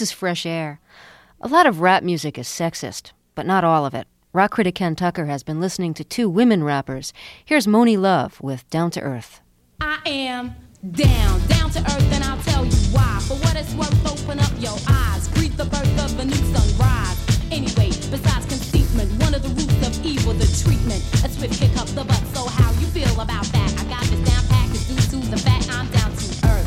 is fresh air. A lot of rap music is sexist, but not all of it. Rock critic Ken Tucker has been listening to two women rappers. Here's Monie Love with Down to Earth. I am down to earth, and I'll tell you why. For what it's worth, open up your eyes. Greet the birth of a new sunrise. Anyway, besides conceitment, one of the roots of evil, the treatment. A swift kick up the butt, so how you feel about that? I got this down package due to the fact I'm down to earth.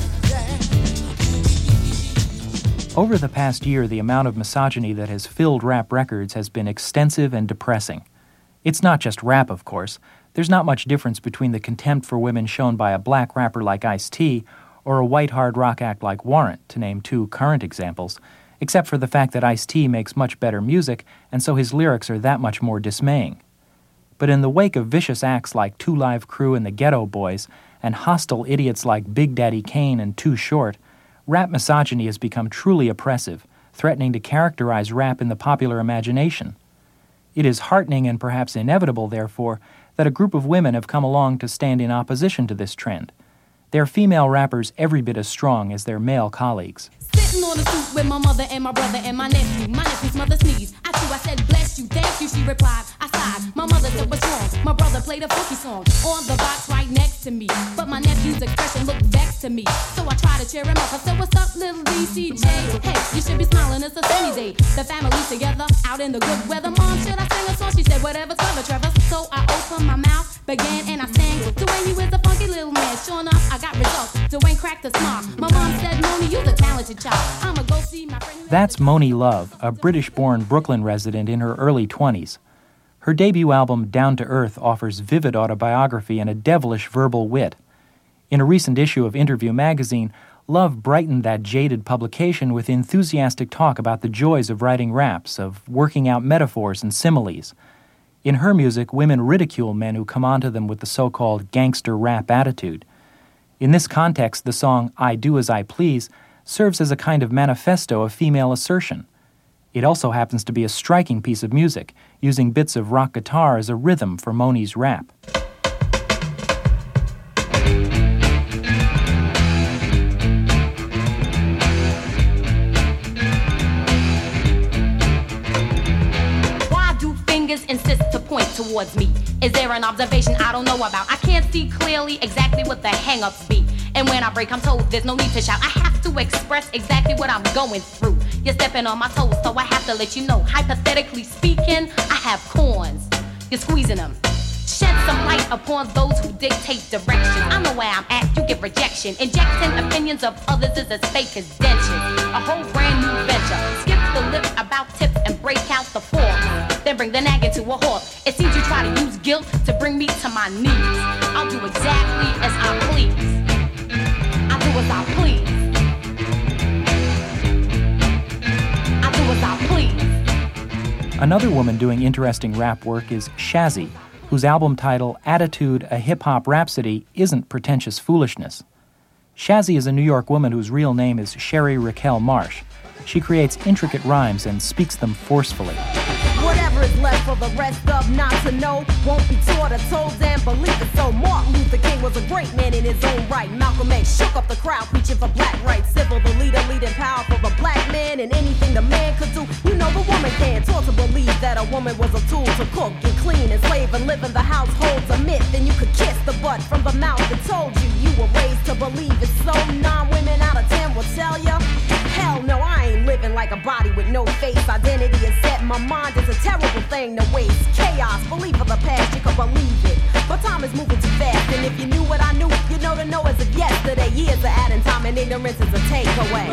Over the past year, the amount of misogyny that has filled rap records has been extensive and depressing. It's not just rap, of course. There's not much difference between the contempt for women shown by a black rapper like Ice-T or a white hard rock act like Warrant, to name two current examples, except for the fact that Ice-T makes much better music, and so his lyrics are that much more dismaying. But in the wake of vicious acts like 2 Live Crew and the Ghetto Boys, and hostile idiots like Big Daddy Kane and Too Short, rap misogyny has become truly oppressive, threatening to characterize rap in the popular imagination. It is heartening and perhaps inevitable, therefore, that a group of women have come along to stand in opposition to this trend. They're female rappers every bit as strong as their male colleagues. Sitting on the stoop with my mother and my brother and my nephew. My nephew's mother sneezed. I said, bless you, thank you, she replied. I sighed. My mother said, what's wrong? My brother played a funky song on the box right next to me. But my nephew's expression looked vexed to me. So I tried to cheer him up. I said, what's up, little DCJ? Hey, you should be smiling, it's a sunny day. The family's together, out in the good weather. Mom, should I sing a song? She said, whatever's clever, Trevor. So I opened my mouth, began, and I sang. Dwayne, you is a funky little man. Sure enough, I got results. Dwayne cracked a smile. My mom said, Monie, you're the talented child. I'ma go see my friend. That's Monie Love, a British-born Brooklyn resident in her early 20s. Her debut album, Down to Earth, offers vivid autobiography and a devilish verbal wit. In a recent issue of Interview magazine, Love brightened that jaded publication with enthusiastic talk about the joys of writing raps, of working out metaphors and similes. In her music, women ridicule men who come onto them with the so-called gangster rap attitude. In this context, the song I Do As I Please serves as a kind of manifesto of female assertion. It also happens to be a striking piece of music, using bits of rock guitar as a rhythm for Monie's rap. Why do fingers insist to point towards me? Is there an observation I don't know about? I can't see clearly exactly what the hang-ups be. And when I break, I'm told there's no need to shout. I have to express exactly what I'm going through. You're stepping on my toes, so I have to let you know. Hypothetically speaking, I have corns. You're squeezing them. Shed some light upon those who dictate direction. I know where I'm at, you get rejection. Injecting opinions of others is as fake as dentures. A whole brand new venture. Skip the lip about tips and break out the fork. Then bring the nagging to a halt. It seems you try to use guilt to bring me to my knees. I'll do exactly as I please. I do as I please. I do as I please. Another woman doing interesting rap work is Shazzy, whose album title, Attitude, a Hip-Hop Rhapsody, isn't pretentious foolishness. Shazzy is a New York woman whose real name is Sherry Raquel Marsh. She creates intricate rhymes and speaks them forcefully. Whatever is left for the rest of not to know won't be taught or told and believe it. So Martin Luther King was a great man in his own right. Malcolm X shook up the crowd preaching for black rights. Civil, the leader, leading power for the black man. And anything the man could do, you know the woman can. Taught to believe that a woman was a tool to cook and clean and slave and live in the household's a myth. And you could kiss the butt from the mouth that told you you were raised to believe it. So 9 women out of 10 will tell ya, hell no, I ain't living like a body with no face. Identity is set in my mind, it's a terrible thing to waste. Chaos, believe of the past, you can believe it. But time is moving too fast, and if you knew what I knew, you know to know as of yesterday. Years are adding time, and ignorance is a takeaway.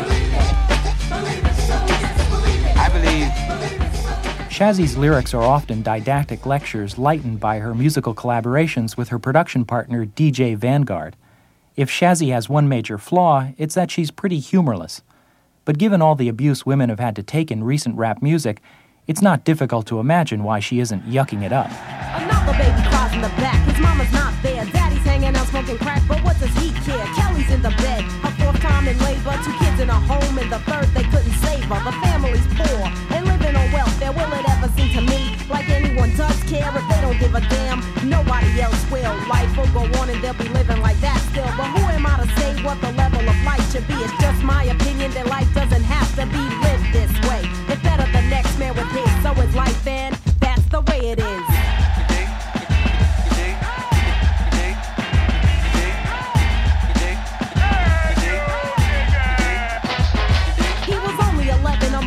I believe. Shazzy's lyrics are often didactic lectures lightened by her musical collaborations with her production partner, DJ Vanguard. If Shazzy has one major flaw, it's that she's pretty humorless. But given all the abuse women have had to take in recent rap music, it's not difficult to imagine why she isn't yucking it up. Another baby cries in the back, his mama's not there. Daddy's hanging out smoking crack, but what does he care? Kelly's in the bed, her 4th time in labor. 2 kids in a home, and the 3rd they couldn't save her. The family's poor, and living on welfare. Will it ever seem to me like anyone does care? If they don't give a damn, nobody else will. Life will go on and they'll be living like that still. But who am I to say what the level of life should be? It's just my opinion that life doesn't have to be lived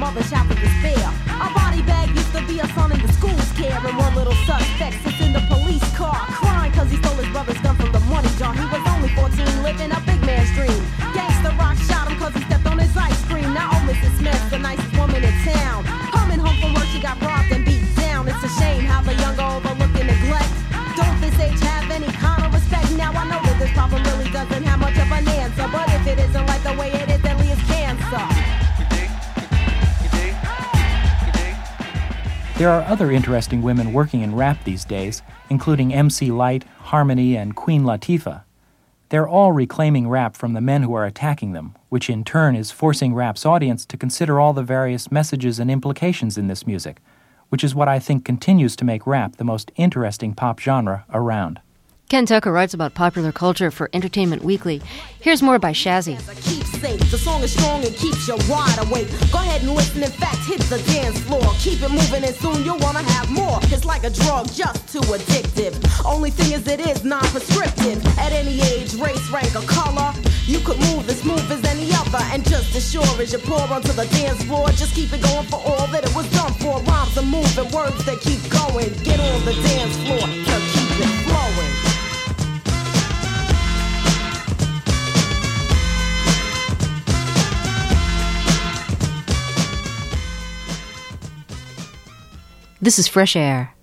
mother shouts in despair. A body bag used to be a son in the school's care, and one little suspect sits in the police car, crying cause he stole his brother's gun from the money jar. He was only 14, living a big man's dream. Gangsta Rock shot him cause he stepped on his ice cream. Now old Mrs. Smith, the nicest woman in town, coming home from work, she got robbed and beat down. It's a shame how the young overlook and neglect. Don't this age have any kind of respect? Now I know that this problem really doesn't have much of an answer, but if it isn't like the way it is, deadly as cancer. There are other interesting women working in rap these days, including MC Lyte, Harmony, and Queen Latifah. They're all reclaiming rap from the men who are attacking them, which in turn is forcing rap's audience to consider all the various messages and implications in this music, which is what I think continues to make rap the most interesting pop genre around. Ken Tucker writes about popular culture for Entertainment Weekly. Here's more by Shazzy. The song is strong and keeps you wide awake. Go ahead and listen, in fact, hit the dance floor. Keep it moving and soon you'll want to have more. It's like a drug, just too addictive. Only thing is it is non-prescriptive. At any age, race, rank, or color, you could move as smooth as any other. And just as sure as you pour onto the dance floor, just keep it going for all that it was done for. Rhymes are moving, words that keep going. Get on the dance floor to keep it flowing. This is Fresh Air.